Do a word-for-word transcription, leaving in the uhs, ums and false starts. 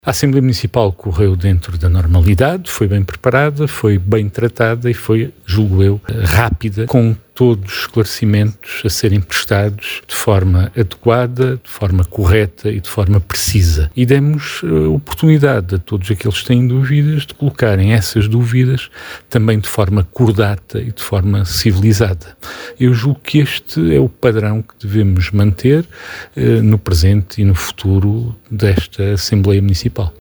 A Assembleia Municipal correu dentro da normalidade, foi bem preparada, foi bem tratada e foi, julgo eu, rápida, com todos os esclarecimentos a serem prestados de forma adequada, de forma correta e de forma precisa. E demos uh, oportunidade a todos aqueles que têm dúvidas de colocarem essas dúvidas também de forma cordata e de forma civilizada. Eu julgo que este é o padrão que devemos manter uh, no presente e no futuro desta Assembleia Municipal.